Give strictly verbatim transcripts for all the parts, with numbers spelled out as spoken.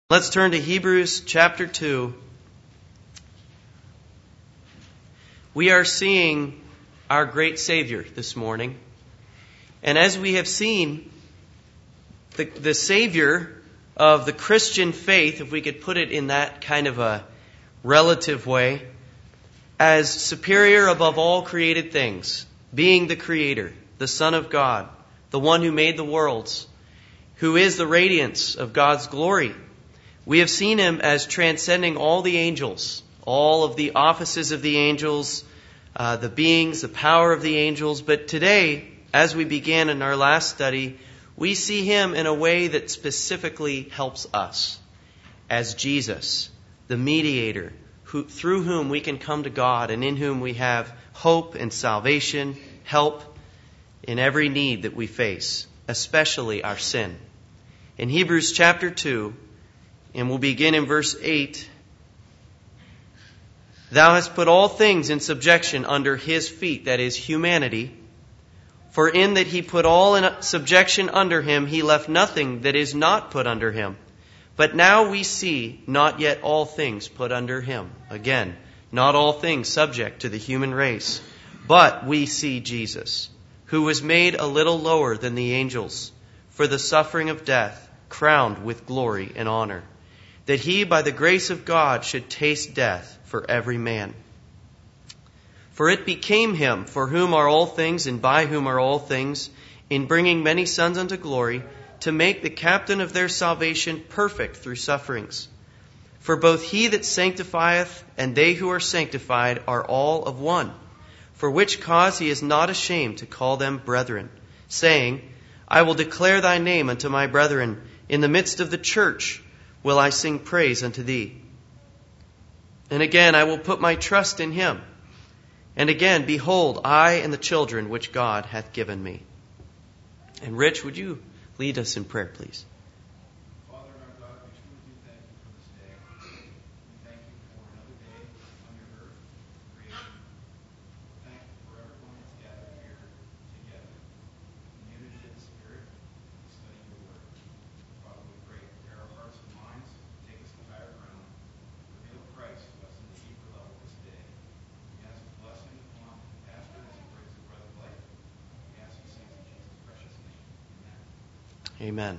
Let's turn to Hebrews chapter two. We are seeing our great Savior this morning. And as we have seen, the, the Savior of the Christian faith, if we could put it in that kind of a relative way, as superior above all created things, being the Creator, the Son of God, the one who made the worlds, who is the radiance of God's glory. We have seen Him as transcending all the angels, all of the offices of the angels, uh, the beings, the power of the angels. But today, as we began in our last study, we see Him in a way that specifically helps us as Jesus, the mediator, who, through whom we can come to God and in whom we have hope and salvation, help in every need that we face, especially our sin. In Hebrews chapter two, and we'll begin in verse eight. Thou hast put all things in subjection under His feet, that is, humanity. For in that He put all in subjection under Him, He left nothing that is not put under Him. But now we see not yet all things put under Him. Again, not all things subject to the human race. But we see Jesus, who was made a little lower than the angels, for the suffering of death, crowned with glory and honor, that He, by the grace of God, should taste death for every man. For it became Him, for whom are all things, and by whom are all things, in bringing many sons unto glory, to make the captain of their salvation perfect through sufferings. For both He that sanctifieth and they who are sanctified are all of one. For which cause He is not ashamed to call them brethren, saying, I will declare Thy name unto my brethren. In the midst of the church will I sing praise unto Thee. And again, I will put my trust in Him. And again, behold, I and the children which God hath given me. And Rich, would you lead us in prayer, please? Father and our God, we truly do thank you for this day. We thank you for another day on your earth, creation. Thank you for everyone that's gathered here together. In unity of the Spirit, we study your word. Father, we pray, prepare our hearts and minds, take us to higher ground, reveal Christ to us in a deeper level this day. We ask a blessing upon the pastor as he brings the bread of life. We ask these things in Jesus' precious name. Amen. Amen.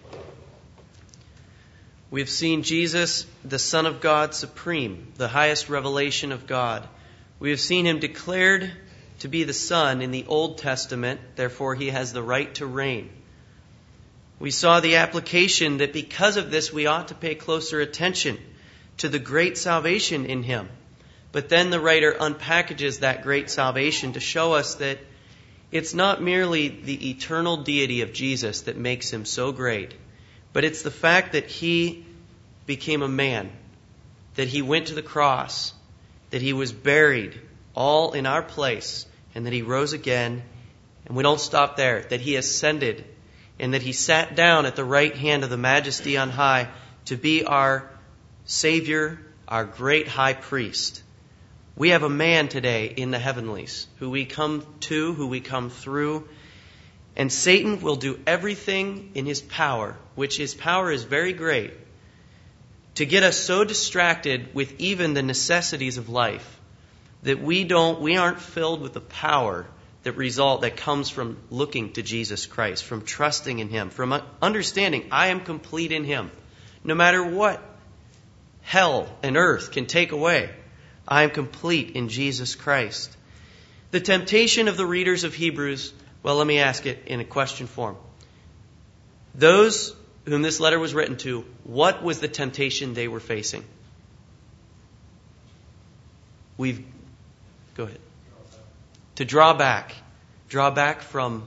We've seen Jesus, the Son of God, supreme, the highest revelation of God. We have seen Him declared to be the Son in the Old Testament, therefore He has the right to reign. We saw the application that because of this we ought to pay closer attention to the great salvation in Him. But then the writer unpackages that great salvation to show us that it's not merely the eternal deity of Jesus that makes Him so great, but it's the fact that He became a man, that He went to the cross, that He was buried all in our place, and that He rose again. And we don't stop there, that He ascended, and that He sat down at the right hand of the Majesty on high to be our Savior, our great high priest. We have a man today in the heavenlies who we come to, who we come through. And Satan will do everything in his power, which his power is very great, to get us so distracted with even the necessities of life that we don't, we aren't filled with the power that result that comes from looking to Jesus Christ, from trusting in Him, from understanding I am complete in Him. No matter what hell and earth can take away, I am complete in Jesus Christ. The temptation of the readers of Hebrews, well, let me ask it in a question form. Those whom this letter was written to, what was the temptation they were facing? We've, go ahead. To draw back. Draw back from,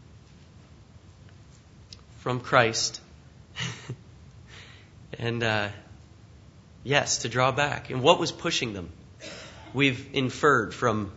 from Christ. and, uh, yes, to draw back. And what was pushing them? We've inferred from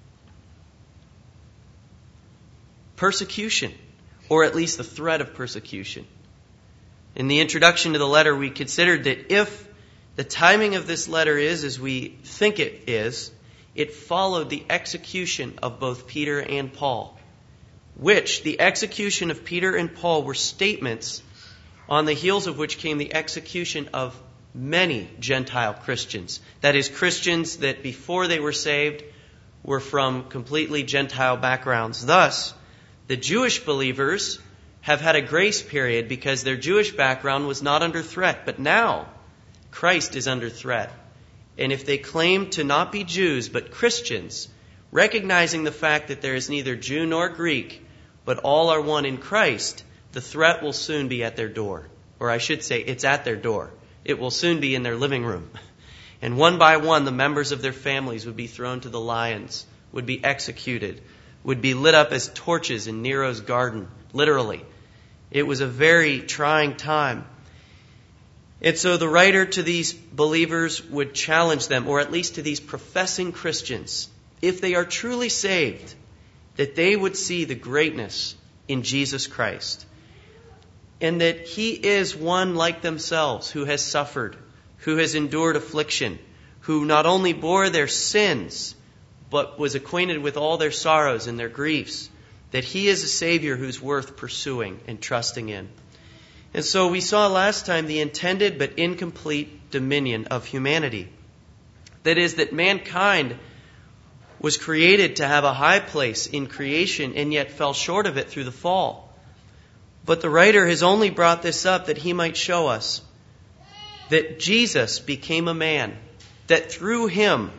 persecution, or at least the threat of persecution. In the introduction to the letter, we considered that if the timing of this letter is as we think it is, it followed the execution of both Peter and Paul, which the execution of Peter and Paul were statements on the heels of which came the execution of many Gentile Christians. That is, Christians that before they were saved were from completely Gentile backgrounds. Thus, the Jewish believers have had a grace period because their Jewish background was not under threat. But now, Christ is under threat. And if they claim to not be Jews but Christians, recognizing the fact that there is neither Jew nor Greek, but all are one in Christ, the threat will soon be at their door. Or I should say, it's at their door. It will soon be in their living room. And one by one, the members of their families would be thrown to the lions, would be executed, would be lit up as torches in Nero's garden, literally. It was a very trying time. And so the writer to these believers would challenge them, or at least to these professing Christians, if they are truly saved, that they would see the greatness in Jesus Christ. And that He is one like themselves who has suffered, who has endured affliction, who not only bore their sins, but was acquainted with all their sorrows and their griefs. That He is a Savior who's worth pursuing and trusting in. And so we saw last time the intended but incomplete dominion of humanity. That is, that mankind was created to have a high place in creation and yet fell short of it through the fall. But the writer has only brought this up that he might show us that Jesus became a man, that through Him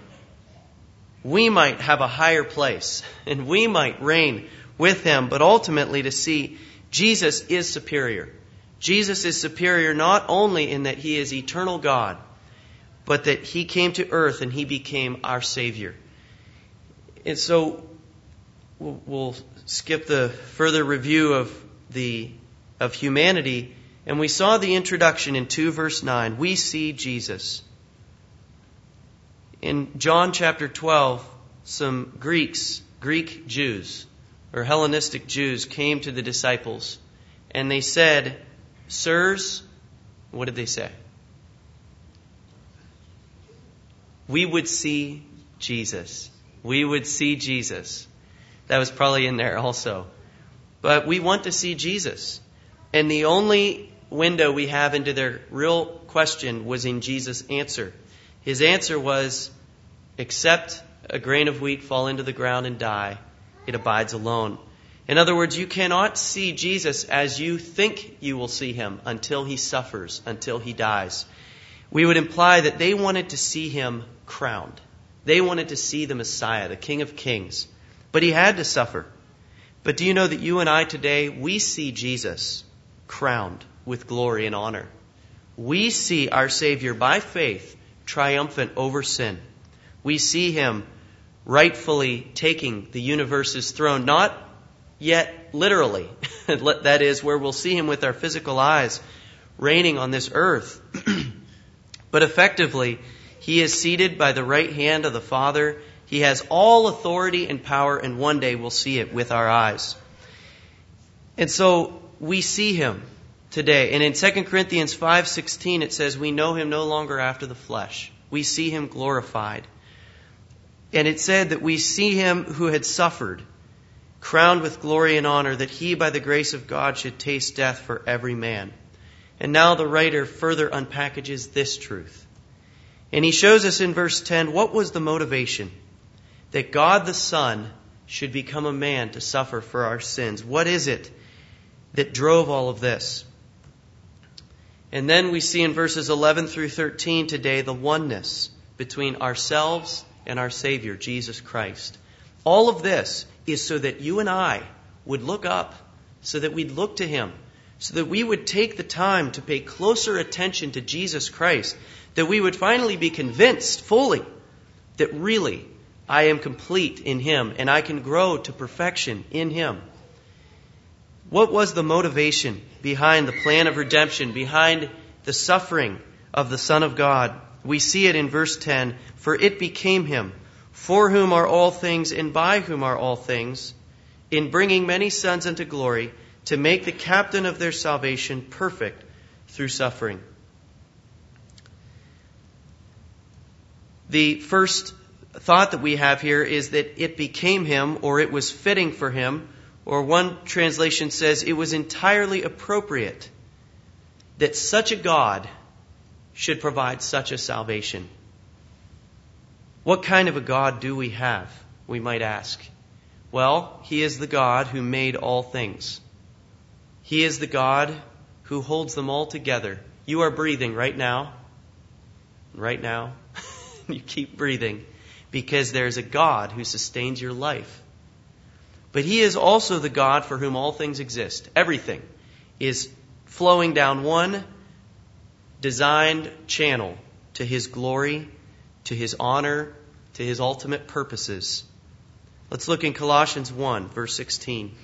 we might have a higher place and we might reign with Him, but ultimately to see Jesus is superior. Jesus is superior not only in that He is eternal God, but that He came to earth and He became our Savior. And so we'll skip the further review of the of humanity, and we saw the introduction in two verse nine. We see Jesus. In John chapter twelve, some Greeks, Greek Jews, or Hellenistic Jews came to the disciples, and they said, "Sirs," what did they say? "We would see Jesus. We would see Jesus." That was probably in there also. But we want to see Jesus. And the only window we have into their real question was in Jesus' answer. His answer was, "Except a grain of wheat fall into the ground and die, it abides alone." In other words, you cannot see Jesus as you think you will see Him until He suffers, until He dies. We would imply that they wanted to see Him crowned. They wanted to see the Messiah, the King of Kings. But He had to suffer. But do you know that you and I today, we see Jesus crowned with glory and honor. We see our Savior by faith triumphant over sin. We see Him rightfully taking the universe's throne, not yet literally. That is, where we'll see Him with our physical eyes reigning on this earth. But effectively, He is seated by the right hand of the Father. He has all authority and power, and one day we'll see it with our eyes. And so we see Him today. And in Second Corinthians five sixteen it says, "We know Him no longer after the flesh." We see Him glorified. And it said that we see Him who had suffered, crowned with glory and honor, that He by the grace of God should taste death for every man. And now the writer further unpackages this truth. And he shows us in verse ten what was the motivation that God the Son should become a man to suffer for our sins. What is it that drove all of this? And then we see in verses eleven through thirteen today the oneness between ourselves and our Savior, Jesus Christ. All of this is so that you and I would look up, so that we'd look to Him, so that we would take the time to pay closer attention to Jesus Christ, that we would finally be convinced fully that really I am complete in Him and I can grow to perfection in Him. What was the motivation behind the plan of redemption, behind the suffering of the Son of God? We see it in verse ten. "For it became Him, for whom are all things and by whom are all things, in bringing many sons unto glory, to make the captain of their salvation perfect through suffering." The first thought that we have here is that it became Him, or it was fitting for Him, or one translation says it was entirely appropriate. that such a God should provide such a salvation. What kind of a God do we have, we might ask? Well, He is the God who made all things. He is the God who holds them all together. You are breathing right now. Right now. You keep breathing because there's a God who sustains your life. But He is also the God for whom all things exist. Everything is flowing down one designed channel to His glory, to His honor, to His ultimate purposes. Let's look in Colossians one, verse sixteen.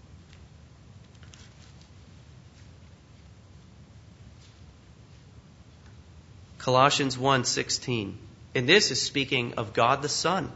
Colossians one sixteen. And this is speaking of God the Son.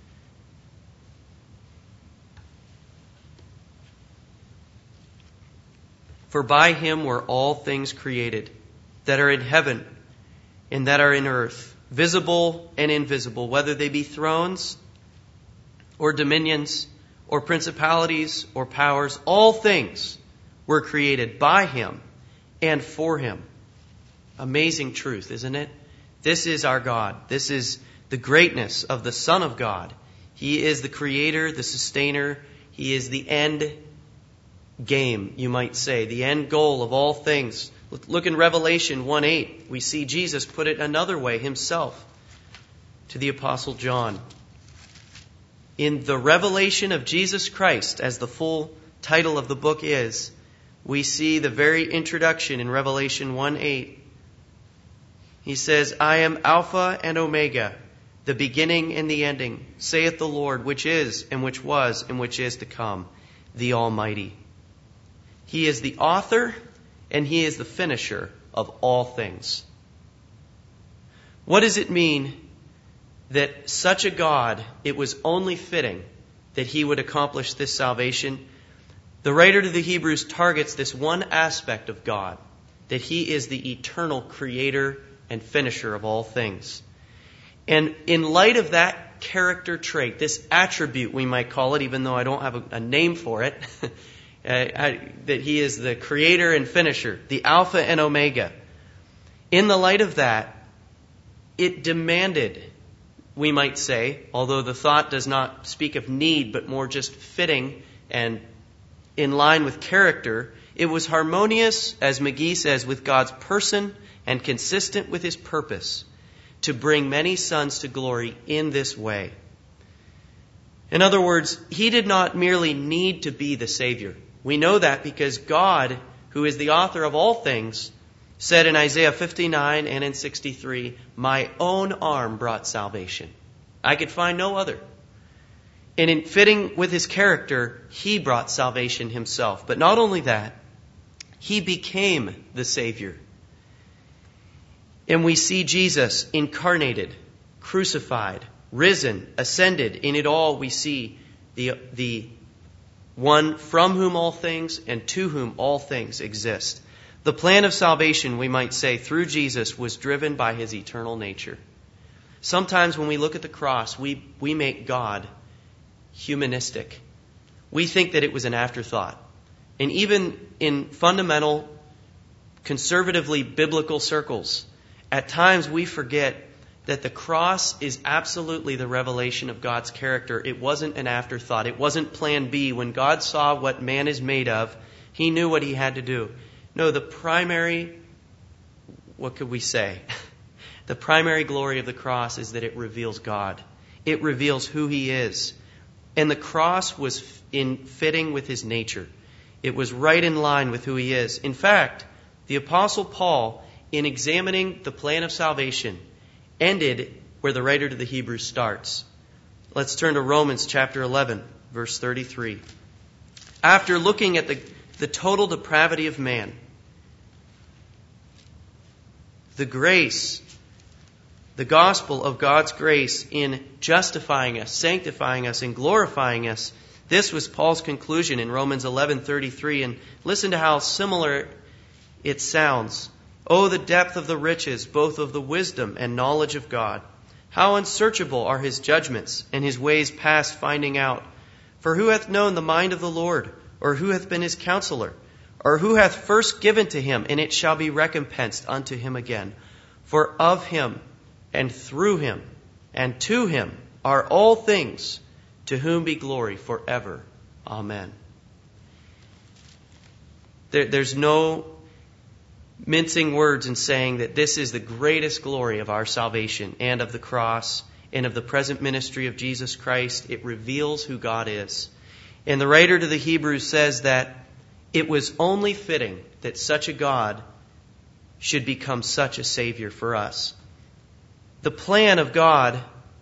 For by Him were all things created, that are in heaven and that are in earth, visible and invisible, whether they be thrones or dominions or principalities or powers. All things were created by Him and for Him. Amazing truth, isn't it? This is our God. This is the greatness of the Son of God. He is the creator, the sustainer. He is the end game, you might say, the end goal of all things. Look in Revelation one eight. We see Jesus put it another way Himself to the Apostle John. In the revelation of Jesus Christ, as the full title of the book is, we see the very introduction in Revelation one eight. He says, I am Alpha and Omega, the beginning and the ending, saith the Lord, which is and which was and which is to come, the Almighty. He is the author and He is the finisher of all things. What does it mean that such a God, it was only fitting that He would accomplish this salvation? The writer to the Hebrews targets this one aspect of God, that He is the eternal creator and finisher of all things. And in light of that character trait, this attribute we might call it, even though I don't have a, a name for it, uh, I, that He is the creator and finisher, the Alpha and Omega. In the light of that, it demanded, we might say, although the thought does not speak of need, but more just fitting and in line with character, it was harmonious, as McGee says, with God's person and consistent with His purpose to bring many sons to glory in this way. In other words, He did not merely need to be the Savior. We know that because God, who is the author of all things, said in Isaiah fifty-nine and in sixty-three, my own arm brought salvation. I could find no other. And in fitting with His character, He brought salvation Himself. But not only that, He became the Savior. And we see Jesus incarnated, crucified, risen, ascended. In it all we see the, the one from whom all things and to whom all things exist. The plan of salvation, we might say, through Jesus was driven by His eternal nature. Sometimes when we look at the cross, we, we make God humanistic. We think that it was an afterthought. And even in fundamental, conservatively biblical circles, at times we forget that the cross is absolutely the revelation of God's character. It wasn't an afterthought. It wasn't plan B. When God saw what man is made of, He knew what He had to do. No, the primary, what could we say? The primary glory of the cross is that it reveals God. It reveals who He is. And the cross was in fitting with His nature. It was right in line with who He is. In fact, the Apostle Paul, in examining the plan of salvation, ended where the writer to the Hebrews starts. Let's turn to Romans chapter eleven, verse thirty-three. After looking at the, the total depravity of man, the grace, the gospel of God's grace in justifying us, sanctifying us, and glorifying us, this was Paul's conclusion in Romans eleven thirty-three. And listen to how similar it sounds. Oh, the depth of the riches, both of the wisdom and knowledge of God. How unsearchable are His judgments, and His ways past finding out. For who hath known the mind of the Lord? Or who hath been His counselor? or who hath first given to him, and it shall be recompensed unto him again. For of him, and through him, and to him are all things, to whom be glory forever. Amen. There, there's no mincing words in saying that this is the greatest glory of our salvation and of the cross and of the present ministry of Jesus Christ. It reveals who God is. And the writer to the Hebrews says that it was only fitting that such a God should become such a Savior for us. The plan of God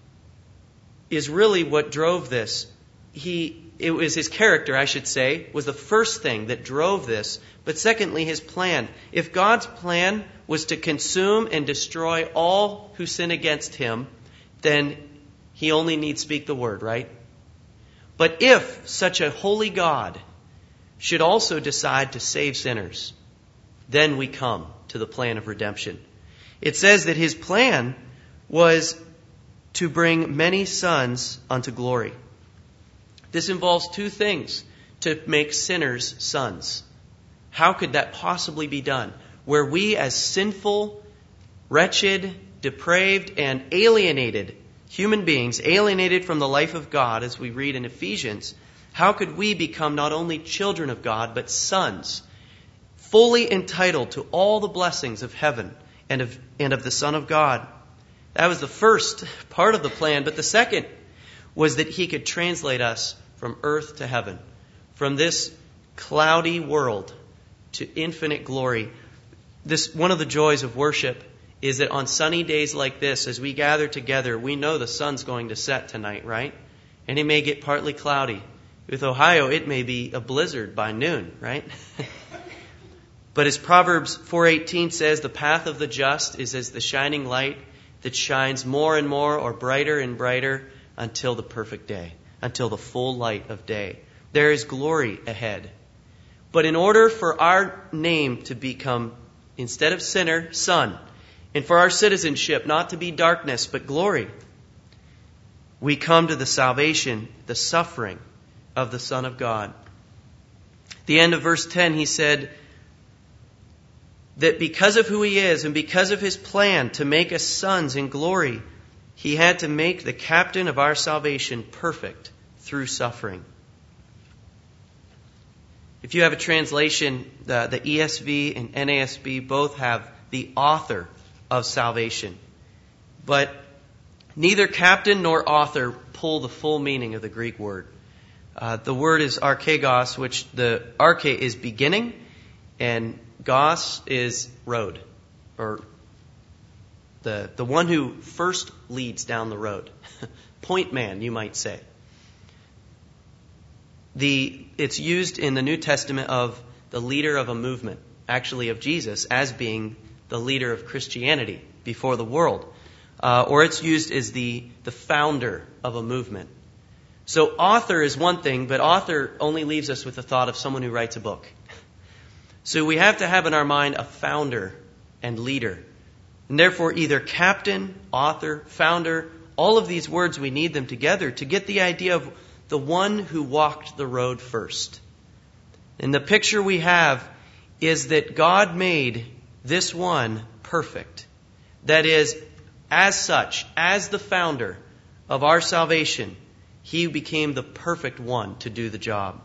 is really what drove this. He, it was his character, I should say, was the first thing that drove this. But secondly, his plan. If God's plan was to consume and destroy all who sin against him, then he only need speak the word, right? But if such a holy God should also decide to save sinners, then we come to the plan of redemption. It says that his plan was to bring many sons unto glory. This involves two things: to make sinners sons. How could that possibly be done? Where we as sinful, wretched, depraved, and alienated human beings, alienated from the life of God, as we read in Ephesians, how could we become not only children of God, but sons, fully entitled to all the blessings of heaven and of, and of the Son of God? That was the first part of the plan. But the second was that he could translate us from earth to heaven, from this cloudy world to infinite glory. This, one of the joys of worship is that on sunny days like this, as we gather together, we know the sun's going to set tonight, right? And it may get partly cloudy. With Ohio, it may be a blizzard by noon, right? But as Proverbs four eighteen says, the path of the just is as the shining light that shines more and more, or brighter and brighter, until the perfect day, until the full light of day. There is glory ahead. But in order for our name to become, instead of sinner, son, and for our citizenship not to be darkness but glory, we come to the salvation, the suffering of the Son of God. At the end of verse ten, he said that because of who he is and because of his plan to make us sons in glory, he had to make the captain of our salvation perfect through suffering. If you have a translation, the, the E S V and N A S B both have the author of salvation. But neither captain nor author pull the full meaning of the Greek word. Uh, the word is archegos, which the arche is beginning, and gos is road, or the the one who first leads down the road. Point man, you might say. The it's used in the New Testament of the leader of a movement, actually of Jesus, as being the leader of Christianity before the world. Uh, or it's used as the, the founder of a movement. So author is one thing, but author only leaves us with the thought of someone who writes a book. So we have to have in our mind a founder and leader. And therefore either captain, author, founder, all of these words, we need them together to get the idea of the one who walked the road first. And the picture we have is that God made this one perfect. That is, as such, as the founder of our salvation, he became the perfect one to do the job.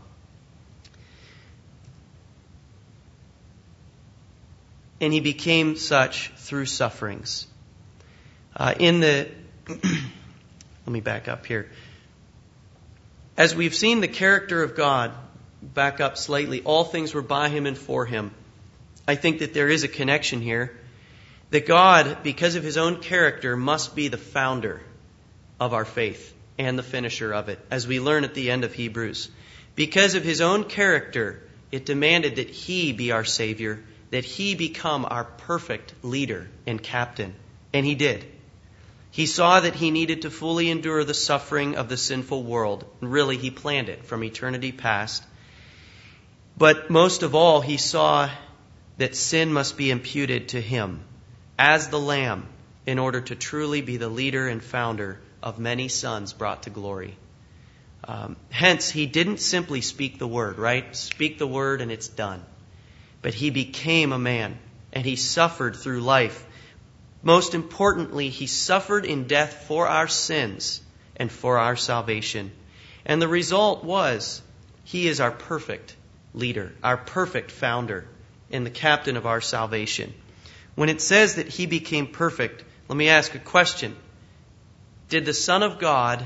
And he became such through sufferings. Uh, in the, let me back up here. As we've seen the character of God, back up slightly, all things were by him and for him. I think that there is a connection here. That God, because of his own character, must be the founder of our faith and the finisher of it, as we learn at the end of Hebrews. Because of his own character, it demanded that he be our Savior, that he become our perfect leader and captain. And he did. He saw that he needed to fully endure the suffering of the sinful world. And really, he planned it from eternity past. But most of all, he saw that sin must be imputed to him as the Lamb in order to truly be the leader and founder of many sons brought to glory. Um, hence, he didn't simply speak the word, right? Speak the word and it's done. but he became a man, and he suffered through life. Most importantly, he suffered in death for our sins and for our salvation. And the result was, he is our perfect leader, our perfect founder, and the captain of our salvation. When it says that he became perfect, let me ask a question. Did the Son of God,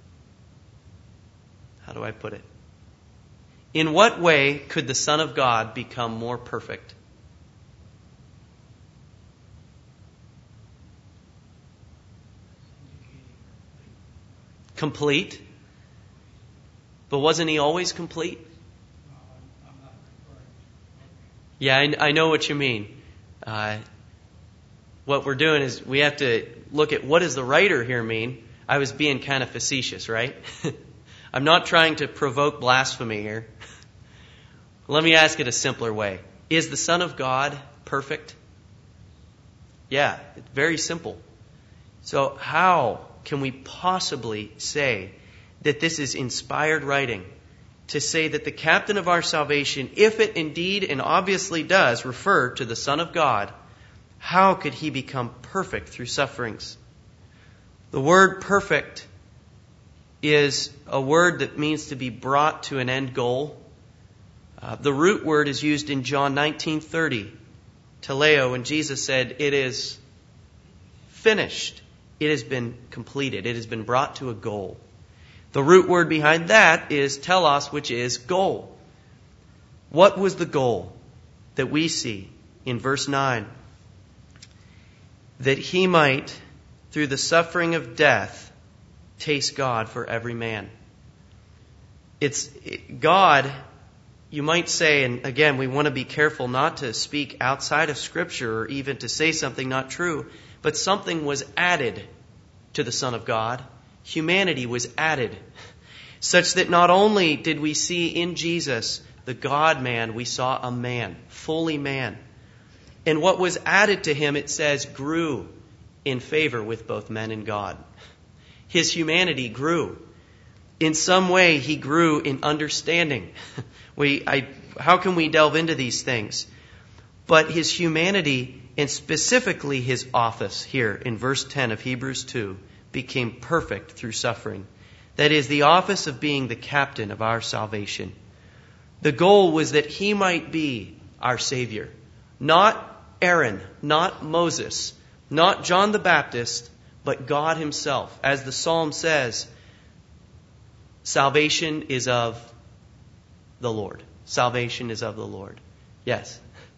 how do I put it? In what way could the Son of God become more perfect? Complete. But wasn't he always complete? Yeah, I, I know what you mean. Uh, what we're doing is we have to look at what does the writer here mean. I was being kind of facetious, right? I'm not trying to provoke blasphemy here. Let me ask it a simpler way. Is the Son of God perfect? Yeah, it's very simple. So how can we possibly say that this is inspired writing to say that the captain of our salvation, if it indeed and obviously does refer to the Son of God, how could he become perfect through sufferings? The word perfect is a word that means to be brought to an end goal. Uh, the root word is used in John nineteen thirty, teleo, when Jesus said, "It is finished. It has been completed. It has been brought to a goal." The root word behind that is telos, which is goal. What was the goal that we see in verse nine? That he might, through the suffering of death, taste God for every man. It's God, you might say, and again, we want to be careful not to speak outside of Scripture or even to say something not true, but something was added to the Son of God. Humanity was added, such that not only did we see in Jesus the God-man, we saw a man, fully man. And what was added to him, it says, grew in favor with both men and God. His humanity grew. In some way, he grew in understanding. We, I, how can we delve into these things? But his humanity, and specifically his office here in verse ten of Hebrews two, became perfect through suffering. That is, the office of being the captain of our salvation. The goal was that he might be our Savior. Not Aaron, not Moses, not John the Baptist, but God himself. As the psalm says, salvation is of the Lord. Salvation is of the Lord. Yes.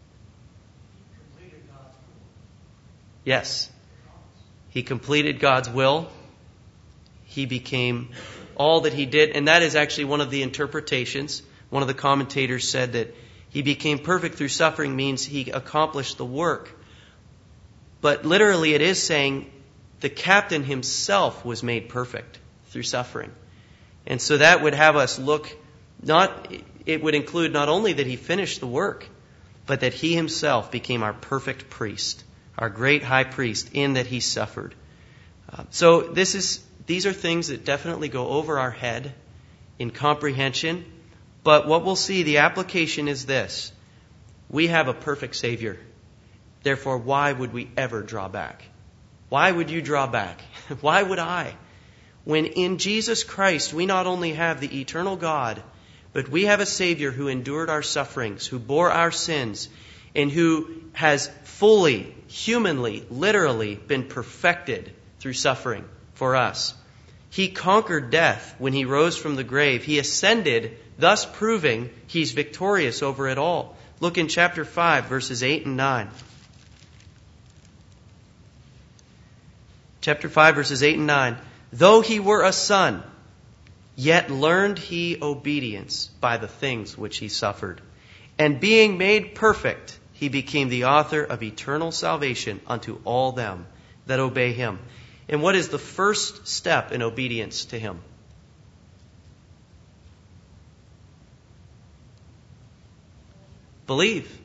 Yes. He completed God's will. He became all that he did. And that is actually one of the interpretations. One of the commentators said that he became perfect through suffering means he accomplished the work. But literally it is saying the captain himself was made perfect through suffering. And so that would have us look, not, it would include not only that he finished the work, but that he himself became our perfect priest, our great high priest, in that he suffered. Uh, so this is these are things that definitely go over our head in comprehension. But what we'll see, the application is this. We have a perfect Savior. Therefore, why would we ever draw back? Why would you draw back? Why would I? When in Jesus Christ, we not only have the eternal God, but we have a Savior who endured our sufferings, who bore our sins, and who has fully, humanly, literally been perfected through suffering for us. He conquered death when he rose from the grave. He ascended, thus proving he's victorious over it all. Look in chapter five, verses eight and nine. Chapter five, verses eight and nine. Though he were a son, yet learned he obedience by the things which he suffered. And being made perfect, he became the author of eternal salvation unto all them that obey him. And what is the first step in obedience to him? Believe.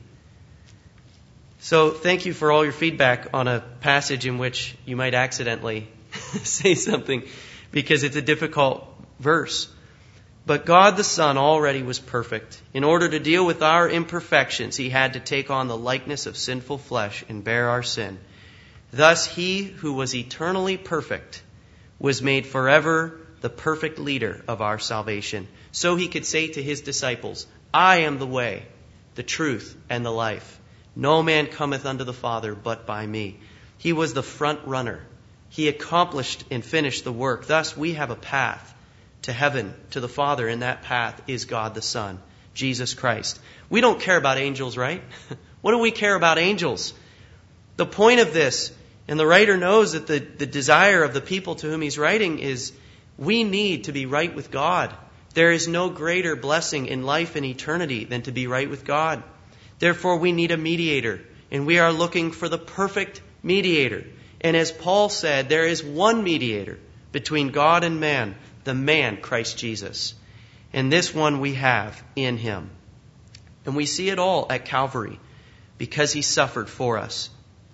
So thank you for all your feedback on a passage in which you might accidentally say something because it's a difficult verse. But God the Son already was perfect. In order to deal with our imperfections, he had to take on the likeness of sinful flesh and bear our sin. Thus he who was eternally perfect was made forever the perfect leader of our salvation. So he could say to his disciples, I am the way, the truth, and the life. No man cometh unto the Father but by me. He was the front runner. He accomplished and finished the work. Thus we have a path to heaven, to the Father, and that path is God the Son, Jesus Christ. We don't care about angels, right? What do we care about angels? The point of this, and the writer knows that the, the desire of the people to whom he's writing is we need to be right with God. There is no greater blessing in life and eternity than to be right with God. Therefore, we need a mediator, and we are looking for the perfect mediator. And as Paul said, there is one mediator between God and man, the man, Christ Jesus. And this one we have in him. And we see it all at Calvary because he suffered for us.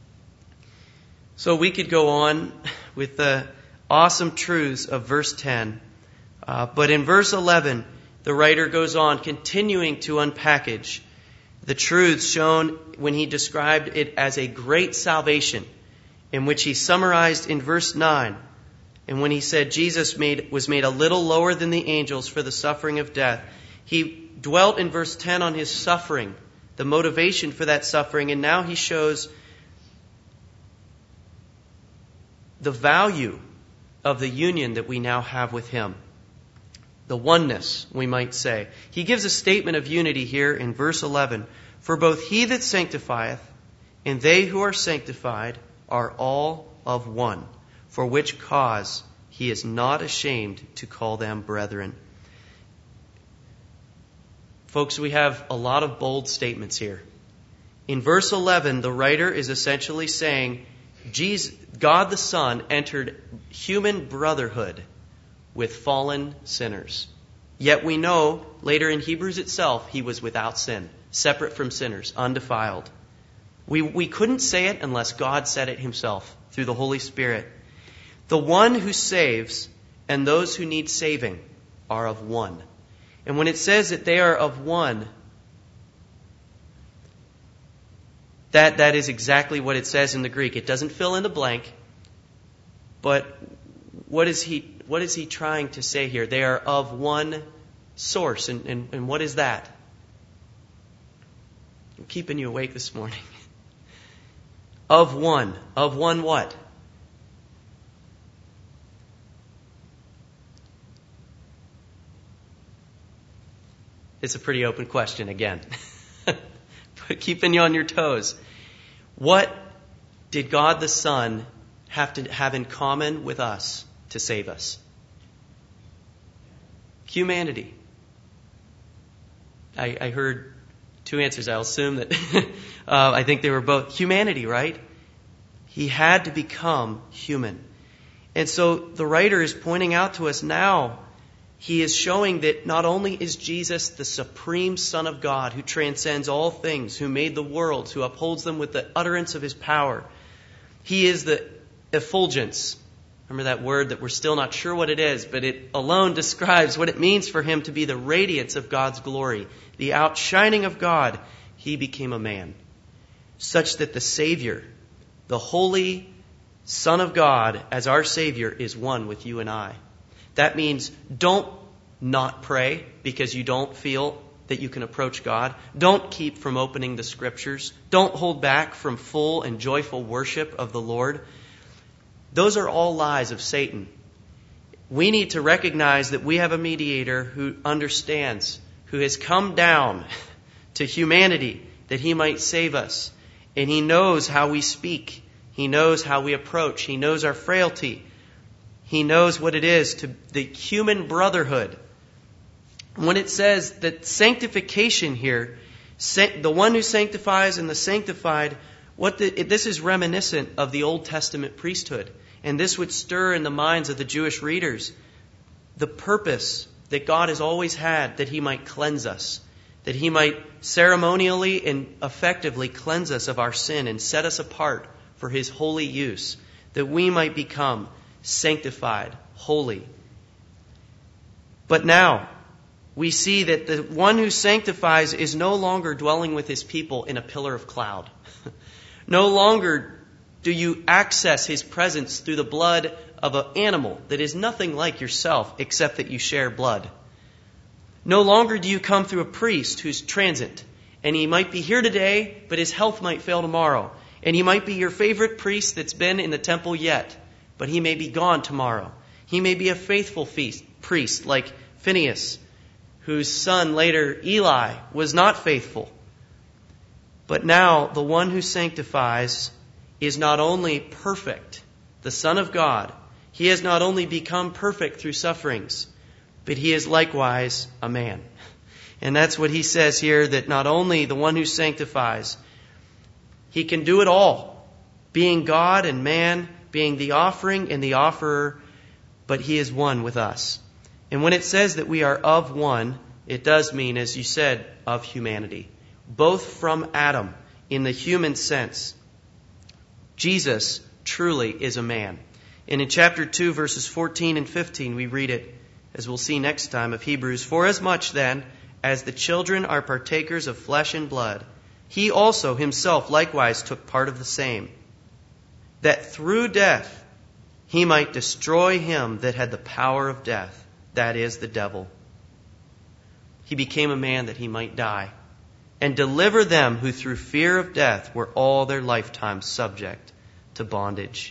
So we could go on with the awesome truths of verse ten. Uh, but in verse eleven, the writer goes on, continuing to unpackage the truths shown when he described it as a great salvation, in which he summarized in verse nine. And when he said Jesus made, was made a little lower than the angels for the suffering of death, he dwelt in verse ten on his suffering, the motivation for that suffering, and now he shows the value of the union that we now have with him. The oneness, we might say. He gives a statement of unity here in verse eleven. For both he that sanctifieth and they who are sanctified are all of one, for which cause he is not ashamed to call them brethren. Folks, we have a lot of bold statements here. In verse eleven, the writer is essentially saying, Jesus, God the Son entered human brotherhood with fallen sinners. Yet we know later in Hebrews itself, he was without sin, separate from sinners, undefiled. We, we couldn't say it unless God said it himself through the Holy Spirit. The one who saves and those who need saving are of one. And when it says that they are of one, that, that is exactly what it says in the Greek. It doesn't fill in the blank. But what is he, what is he trying to say here? They are of one source. And, and, and what is that? I'm keeping you awake this morning. Of one. Of one what? It's a pretty open question again. But keeping you on your toes. What did God the Son have to have in common with us to save us? Humanity. I, I heard two answers. I'll assume that uh, I think they were both humanity, right? He had to become human. And so the writer is pointing out to us now, he is showing that not only is Jesus the supreme Son of God who transcends all things, who made the worlds, who upholds them with the utterance of his power. He is the effulgence. Remember that word that we're still not sure what it is, but it alone describes what it means for him to be the radiance of God's glory, the outshining of God. He became a man, such that the Savior, the holy Son of God as our Savior, is one with you and I. That means don't not pray because you don't feel that you can approach God. Don't keep from opening the Scriptures. Don't hold back from full and joyful worship of the Lord. Those are all lies of Satan. We need to recognize that we have a mediator who understands, who has come down to humanity that he might save us. And he knows how we speak. He knows how we approach. He knows our frailty. He knows what it is to the human brotherhood. When it says that sanctification here, the one who sanctifies and the sanctified, what the, this is reminiscent of the Old Testament priesthood. And this would stir in the minds of the Jewish readers the purpose that God has always had, that he might cleanse us, that he might ceremonially and effectively cleanse us of our sin and set us apart for his holy use, that we might become sanctified, holy. But now, we see that the one who sanctifies is no longer dwelling with his people in a pillar of cloud. No longer do you access his presence through the blood of an animal that is nothing like yourself except that you share blood. No longer do you come through a priest who's transient, and he might be here today, but his health might fail tomorrow. And he might be your favorite priest that's been in the temple yet, but he may be gone tomorrow. He may be a faithful feast, priest like Phinehas, whose son later, Eli, was not faithful. But now the one who sanctifies is not only perfect, the Son of God. He has not only become perfect through sufferings, but he is likewise a man. And that's what he says here, that not only the one who sanctifies, he can do it all, being God and man, being the offering and the offerer, but he is one with us. And when it says that we are of one, it does mean, as you said, of humanity. Both from Adam, in the human sense. Jesus truly is a man. And in chapter two, verses fourteen and fifteen, we read it, as we'll see next time, of Hebrews. "Forasmuch then, as the children are partakers of flesh and blood, he also himself likewise took part of the same, that through death he might destroy him that had the power of death, that is, the devil. He became a man that he might die, and deliver them who through fear of death were all their lifetime subject to bondage."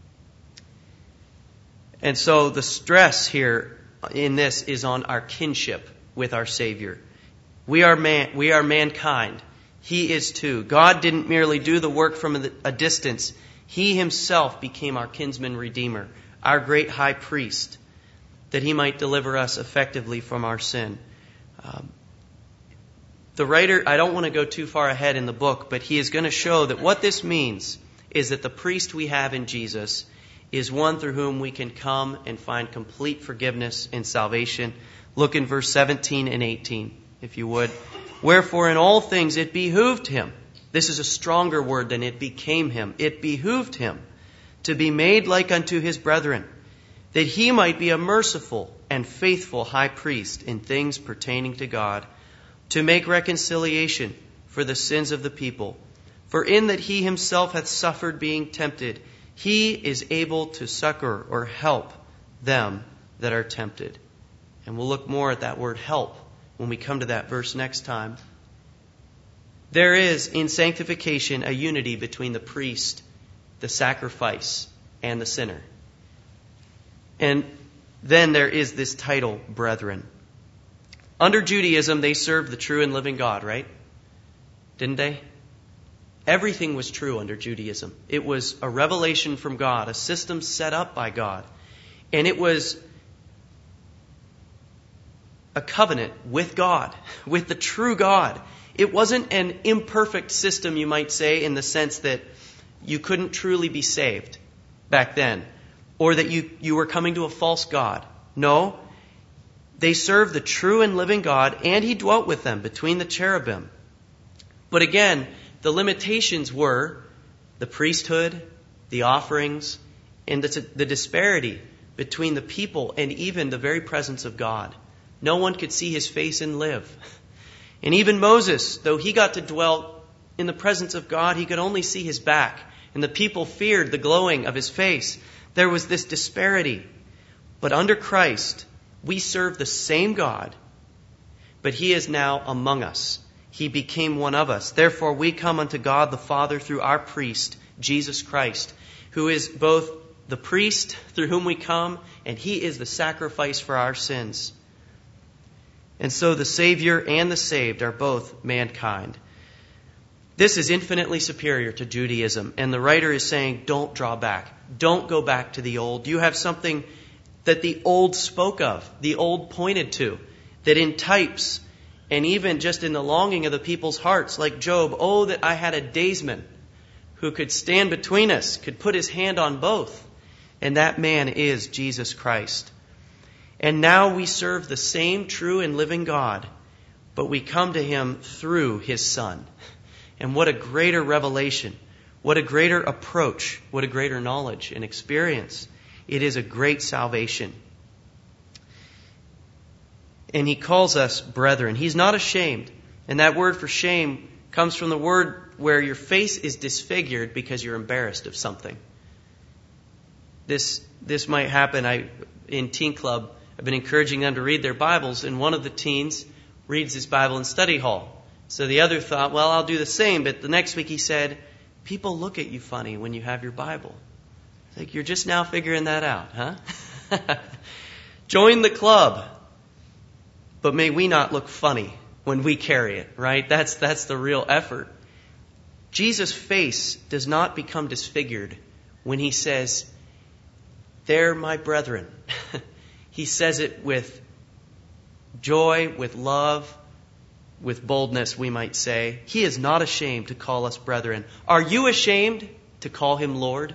And so the stress here in this is on our kinship with our Savior. We are man, we are mankind. He is too. God didn't merely do the work from a distance. He himself became our kinsman redeemer, our great high priest, that he might deliver us effectively from our sin. Um, the writer, I don't want to go too far ahead in the book, but he is going to show that what this means is that the priest we have in Jesus is one through whom we can come and find complete forgiveness and salvation. Look in verse seventeen and eighteen, if you would. "Wherefore in all things it behooved him." This is a stronger word than it became him. It behooved him to be made like unto his brethren, that he might be a merciful and faithful high priest in things pertaining to God, to make reconciliation for the sins of the people. For in that he himself hath suffered being tempted, he is able to succor or help them that are tempted. And we'll look more at that word help when we come to that verse next time. There is in sanctification a unity between the priest, the sacrifice, and the sinner. And then there is this title, brethren. Under Judaism, they served the true and living God, right? Didn't they? Everything was true under Judaism. It was a revelation from God, a system set up by God. And it was a covenant with God, with the true God. It wasn't an imperfect system, you might say, in the sense that you couldn't truly be saved back then, or that you, you were coming to a false God. No, they served the true and living God, and he dwelt with them between the cherubim. But again, the limitations were the priesthood, the offerings, and the, the disparity between the people and even the very presence of God. No one could see his face and live. And even Moses, though he got to dwell in the presence of God, he could only see his back. And the people feared the glowing of his face. There was this disparity. But under Christ, we serve the same God, but he is now among us. He became one of us. Therefore, we come unto God the Father through our priest, Jesus Christ, who is both the priest through whom we come, and he is the sacrifice for our sins. And so the Savior and the saved are both mankind. This is infinitely superior to Judaism. And the writer is saying, don't draw back. Don't go back to the old. You have something that the old spoke of, the old pointed to, that in types and even just in the longing of the people's hearts, like Job, oh, that I had a daysman who could stand between us, could put his hand on both. And that man is Jesus Christ. And now we serve the same true and living God, but we come to him through his Son. And what a greater revelation, what a greater approach, what a greater knowledge and experience. It is a great salvation. And he calls us brethren. He's not ashamed. And that word for shame comes from the word where your face is disfigured because you're embarrassed of something. This this might happen. I in teen club, I've been encouraging them to read their Bibles, and one of the teens reads his Bible in study hall. So the other thought, well, I'll do the same. But the next week he said, people look at you funny when you have your Bible. It's like, you're just now figuring that out, huh? Join the club. But may we not look funny when we carry it, right? That's that's the real effort. Jesus' face does not become disfigured when he says, they're my brethren. He says it with joy, with love, with boldness, we might say. He is not ashamed to call us brethren. Are you ashamed to call him Lord?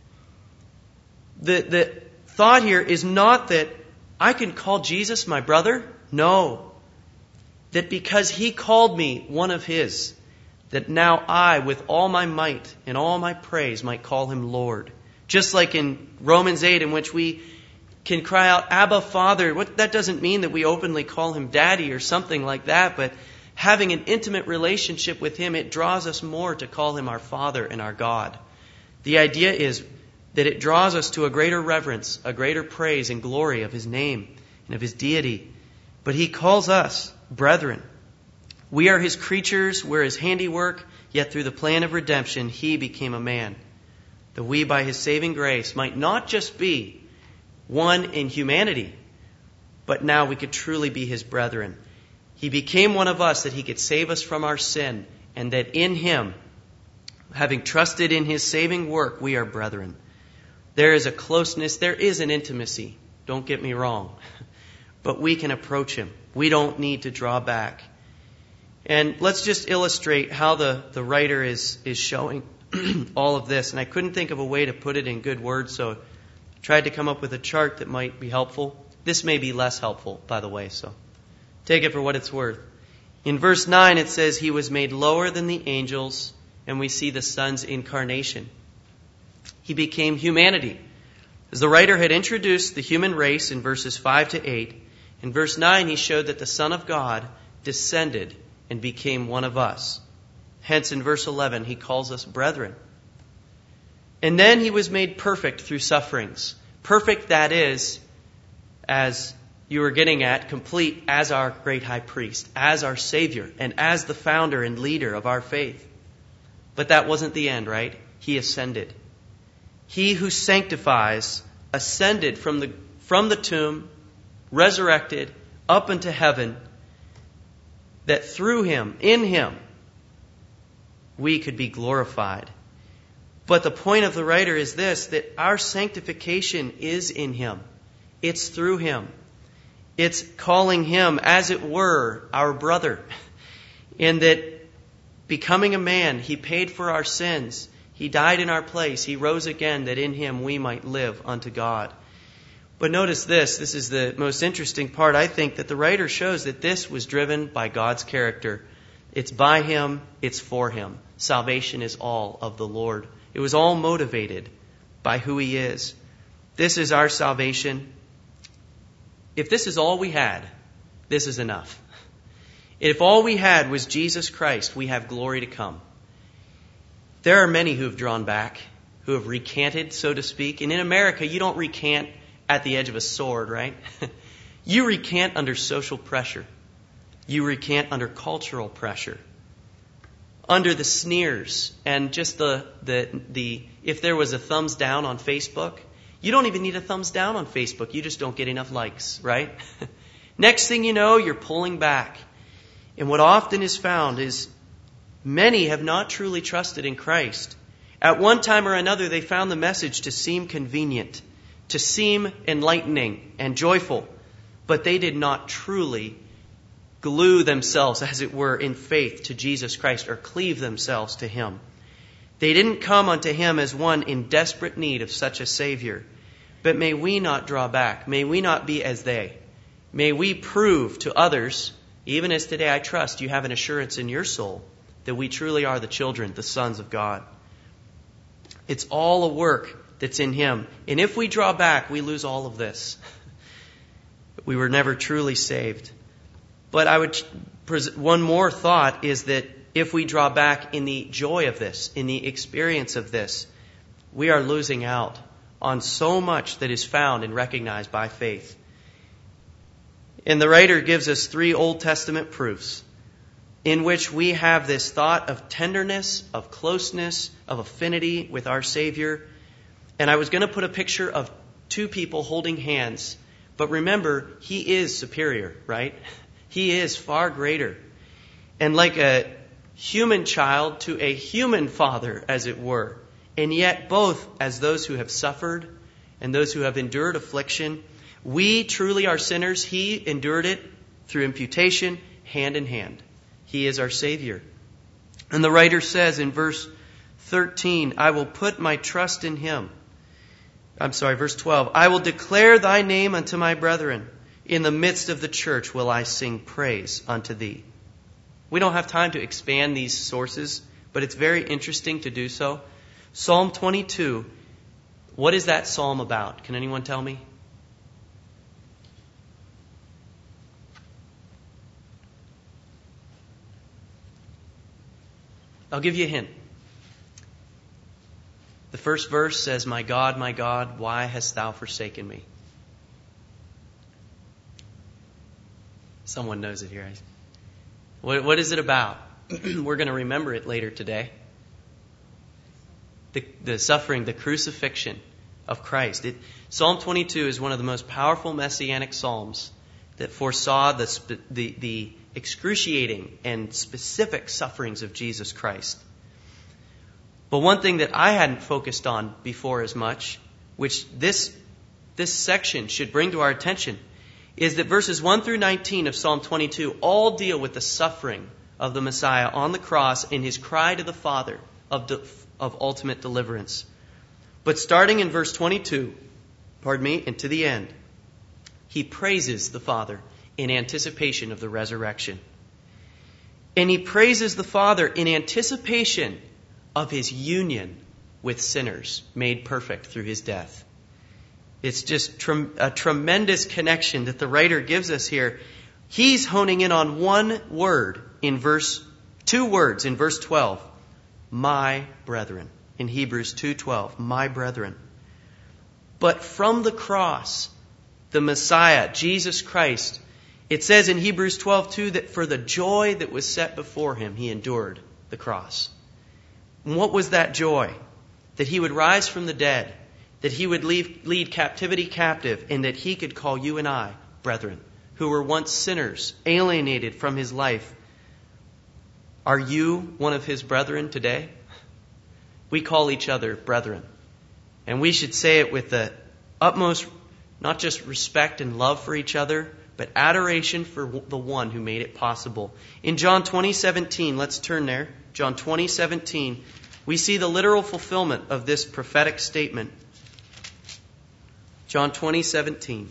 The, the thought here is not that I can call Jesus my brother. No. That because he called me one of his, that now I, with all my might and all my praise, might call him Lord. Just like in Romans eight, in which we can cry out, Abba, Father. What, that doesn't mean that we openly call him Daddy or something like that, but having an intimate relationship with him, it draws us more to call him our Father and our God. The idea is that it draws us to a greater reverence, a greater praise and glory of his name and of his deity. But he calls us brethren. We are his creatures, we're his handiwork, yet through the plan of redemption, he became a man, that we by his saving grace might not just be one in humanity, but now we could truly be his brethren. He became one of us that he could save us from our sin, and that in him, having trusted in his saving work, we are brethren. There is a closeness, there is an intimacy, don't get me wrong, but we can approach him. We don't need to draw back. And let's just illustrate how the, the writer is, is showing all of this. And I couldn't think of a way to put it in good words, so I tried to come up with a chart that might be helpful. This may be less helpful, by the way, so take it for what it's worth. In verse nine, it says, he was made lower than the angels, and we see the Son's incarnation. He became humanity. As the writer had introduced the human race in verses five to eight, in verse nine, he showed that the Son of God descended and became one of us. Hence, in verse eleven, he calls us brethren. And then he was made perfect through sufferings. Perfect, that is, as you were getting at, complete as our great high priest, as our Savior, and as the founder and leader of our faith. But that wasn't the end, right? He ascended. He who sanctifies ascended from the, from the tomb, resurrected up into heaven, that through him, in him, we could be glorified. But the point of the writer is this, that our sanctification is in him. It's through him. It's calling him, as it were, our brother. In that, becoming a man, he paid for our sins. He died in our place. He rose again, that in him we might live unto God. But notice this, this is the most interesting part, I think, that the writer shows that this was driven by God's character. It's by him, it's for him. Salvation is all of the Lord. It was all motivated by who he is. This is our salvation. If this is all we had, this is enough. If all we had was Jesus Christ, we have glory to come. There are many who have drawn back, who have recanted, so to speak. And in America, you don't recant at the edge of a sword, right? You recant under social pressure. You recant under cultural pressure. Under the sneers and just the, the, the, if there was a thumbs down on Facebook, you don't even need a thumbs down on Facebook. You just don't get enough likes, right? Next thing you know, you're pulling back. And what often is found is many have not truly trusted in Christ. At one time or another, they found the message to seem convenient, to seem enlightening and joyful, but they did not truly glue themselves, as it were, in faith to Jesus Christ or cleave themselves to him. They didn't come unto him as one in desperate need of such a Savior. But may we not draw back. May we not be as they. May we prove to others, even as today I trust you have an assurance in your soul, that we truly are the children, the sons of God. It's all a work that's in him. And if we draw back, we lose all of this. We were never truly saved. But I would, one more thought is that if we draw back in the joy of this, in the experience of this, we are losing out on so much that is found and recognized by faith. And the writer gives us three Old Testament proofs in which we have this thought of tenderness, of closeness, of affinity with our Savior. And I was going to put a picture of two people holding hands. But remember, He is superior, right? He is far greater. And like a human child to a human father, as it were. And yet both as those who have suffered and those who have endured affliction. We truly are sinners. He endured it through imputation, hand in hand. He is our Savior. And the writer says in verse thirteen, I will put my trust in Him. I'm sorry, verse twelve. I will declare thy name unto my brethren. In the midst of the church will I sing praise unto thee. We don't have time to expand these sources, but it's very interesting to do so. Psalm twenty-two, what is that psalm about? Can anyone tell me? I'll give you a hint. The first verse says, My God, my God, why hast thou forsaken me? Someone knows it here. What, what is it about? We're going to remember it later today. The, the suffering, the crucifixion of Christ. It, Psalm twenty-two is one of the most powerful messianic psalms that foresaw the, the, the excruciating and specific sufferings of Jesus Christ. But one thing that I hadn't focused on before as much, which this, this section should bring to our attention, is that verses one through nineteen of Psalm twenty-two all deal with the suffering of the Messiah on the cross and His cry to the Father of, de, of ultimate deliverance. But starting in verse twenty-two, pardon me, and to the end, He praises the Father in anticipation of the resurrection. And He praises the Father in anticipation of His union with sinners made perfect through His death. It's just tre- a tremendous connection that the writer gives us here. He's honing in on one word in verse, two words in verse twelve. My brethren. In Hebrews two twelve, my brethren. But from the cross, the Messiah, Jesus Christ, it says in Hebrews twelve two that for the joy that was set before Him, He endured the cross. And what was that joy? That He would rise from the dead, that He would leave, lead captivity captive, and that He could call you and I brethren, who were once sinners, alienated from His life. Are you one of His brethren today? We call each other brethren. And we should say it with the utmost, not just respect and love for each other, but adoration for the one who made it possible. In John twenty seventeen, let's turn there. John twenty seventeen, we see the literal fulfillment of this prophetic statement. John twenty seventeen.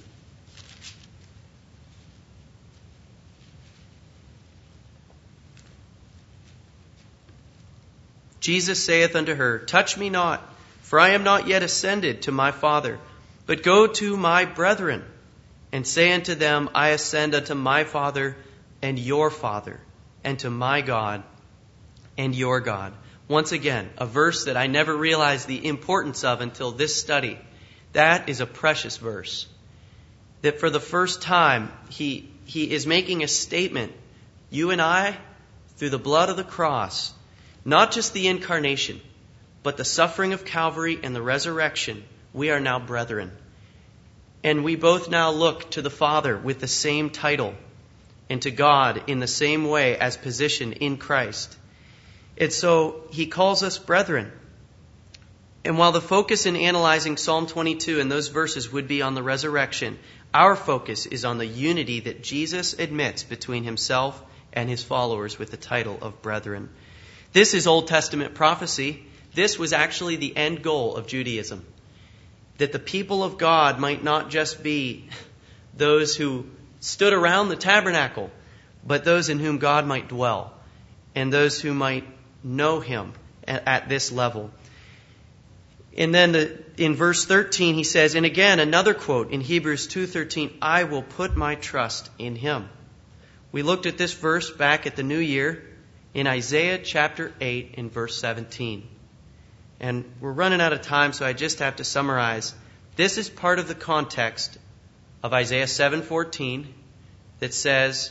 Jesus saith unto her, Touch me not, for I am not yet ascended to my Father, but go to my brethren, and say unto them, I ascend unto my Father and your Father, and to my God and your God. Once again, a verse that I never realized the importance of until this study. That is a precious verse. That for the first time, he, he is making a statement. You and I, through the blood of the cross, not just the incarnation, but the suffering of Calvary and the resurrection, we are now brethren. And we both now look to the Father with the same title and to God in the same way as position in Christ. And so He calls us brethren. And while the focus in analyzing Psalm twenty-two and those verses would be on the resurrection, our focus is on the unity that Jesus admits between Himself and His followers with the title of brethren. This is Old Testament prophecy. This was actually the end goal of Judaism. That the people of God might not just be those who stood around the tabernacle, but those in whom God might dwell, and those who might know Him at this level. And then the, in verse thirteen he says, and again another quote in Hebrews two thirteen, I will put my trust in Him. We looked at this verse back at the new year in Isaiah chapter eight in verse seventeen. And we're running out of time, so I just have to summarize. This is part of the context of Isaiah seven fourteen that says,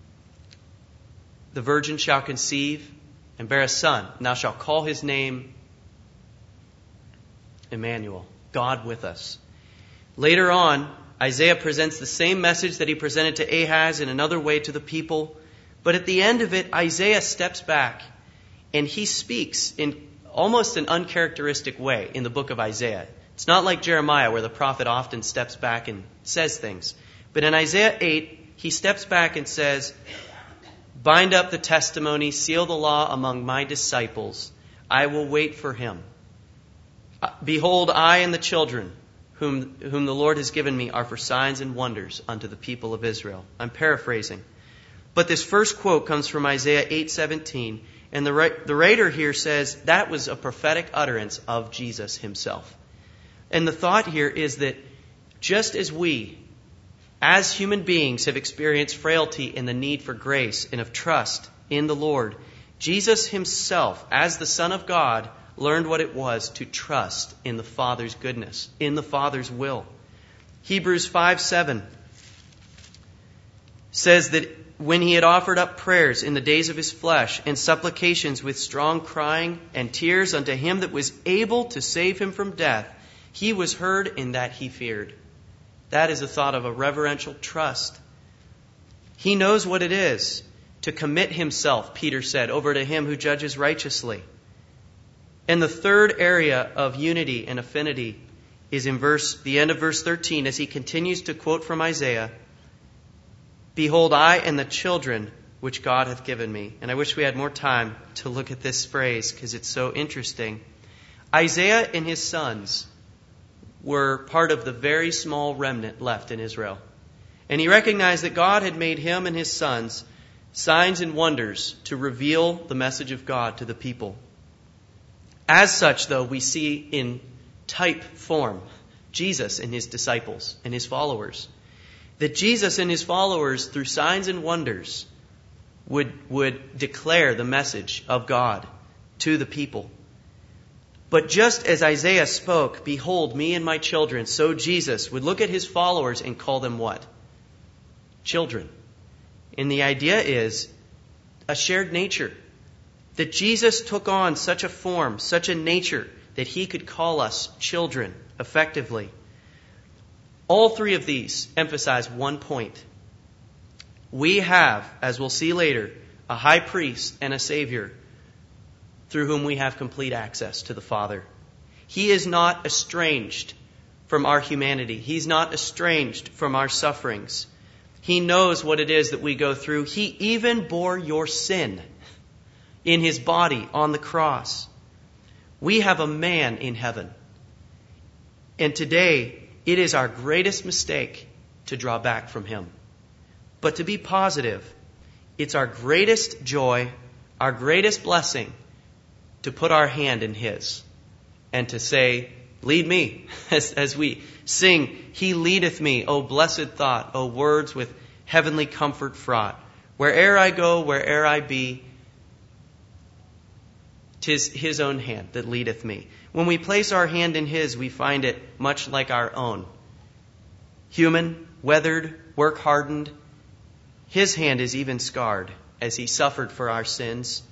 the virgin shall conceive and bear a son, and thou shalt call his name Emmanuel, God with us. Later on, Isaiah presents the same message that he presented to Ahaz in another way to the people. But at the end of it, Isaiah steps back and he speaks in almost an uncharacteristic way in the book of Isaiah. It's not like Jeremiah, where the prophet often steps back and says things. But in Isaiah eight, he steps back and says, bind up the testimony, seal the law among my disciples. I will wait for him. Behold, I and the children whom, whom the Lord has given me are for signs and wonders unto the people of Israel. I'm paraphrasing. But this first quote comes from Isaiah eight seventeen. And the, the writer here says that was a prophetic utterance of Jesus himself. And the thought here is that just as we, as human beings, have experienced frailty and the need for grace and of trust in the Lord, Jesus himself, as the Son of God, learned what it was to trust in the Father's goodness, in the Father's will. Hebrews five seven says that when he had offered up prayers in the days of his flesh and supplications with strong crying and tears unto him that was able to save him from death, he was heard in that he feared. That is a thought of a reverential trust. He knows what it is to commit himself, Peter said, over to him who judges righteously. And the third area of unity and affinity is in verse, the end of verse thirteen, as he continues to quote from Isaiah, behold, I and the children which God hath given me. And I wish we had more time to look at this phrase because it's so interesting. Isaiah and his sons were part of the very small remnant left in Israel. And he recognized that God had made him and his sons signs and wonders to reveal the message of God to the people. As such, though, we see in type form Jesus and his disciples and his followers. That Jesus and his followers, through signs and wonders, would, would declare the message of God to the people. But just as Isaiah spoke, behold, me and my children, so Jesus would look at his followers and call them what? Children. And the idea is a shared nature. That Jesus took on such a form, such a nature, that he could call us children effectively. All three of these emphasize one point. We have, as we'll see later, a high priest and a Savior through whom we have complete access to the Father. He is not estranged from our humanity. He's not estranged from our sufferings. He knows what it is that we go through. He even bore your sin in his body on the cross. We have a man in heaven. And today, it is our greatest mistake to draw back from him. But to be positive, it's our greatest joy, our greatest blessing, to put our hand in his and to say, lead me, as, as we sing, he leadeth me, O blessed thought, O words with heavenly comfort fraught. Where'er I go, where'er I be, 'tis his own hand that leadeth me. When we place our hand in his, we find it much like our own. Human, weathered, work-hardened. His hand is even scarred as he suffered for our sins.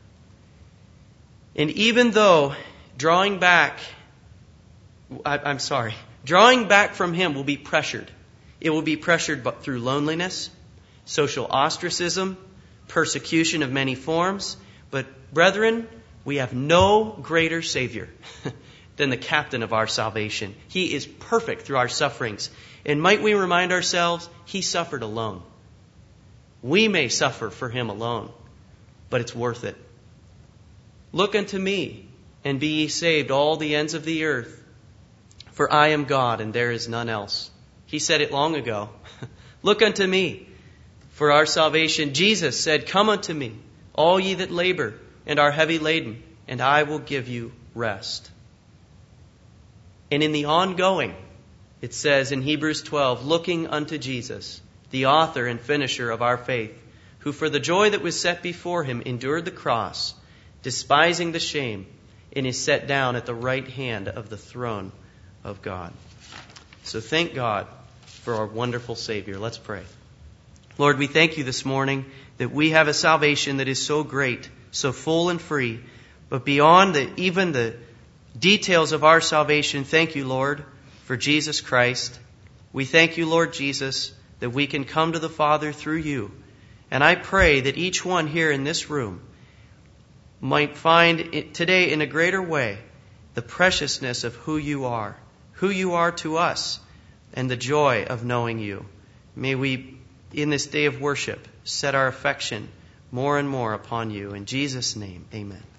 And even though drawing back, I, I'm sorry, drawing back from him will be pressured. It will be pressured through loneliness, social ostracism, persecution of many forms. But brethren, we have no greater Savior than the captain of our salvation. He is perfect through our sufferings. And might we remind ourselves, he suffered alone. We may suffer for him alone, but it's worth it. Look unto me, and be ye saved, all the ends of the earth. For I am God, and there is none else. He said it long ago. Look unto me for our salvation. Jesus said, come unto me, all ye that labor and are heavy laden, and I will give you rest. And in the ongoing, it says in Hebrews twelve, looking unto Jesus, the author and finisher of our faith, who for the joy that was set before him endured the cross, despising the shame, and is set down at the right hand of the throne of God. So thank God for our wonderful Savior. Let's pray. Lord, we thank you this morning that we have a salvation that is so great, so full and free, but beyond the, even the details of our salvation, thank you, Lord, for Jesus Christ. We thank you, Lord Jesus, that we can come to the Father through you. And I pray that each one here in this room might find today in a greater way the preciousness of who you are, who you are to us, and the joy of knowing you. May we, in this day of worship, set our affection more and more upon you. In Jesus' name, amen.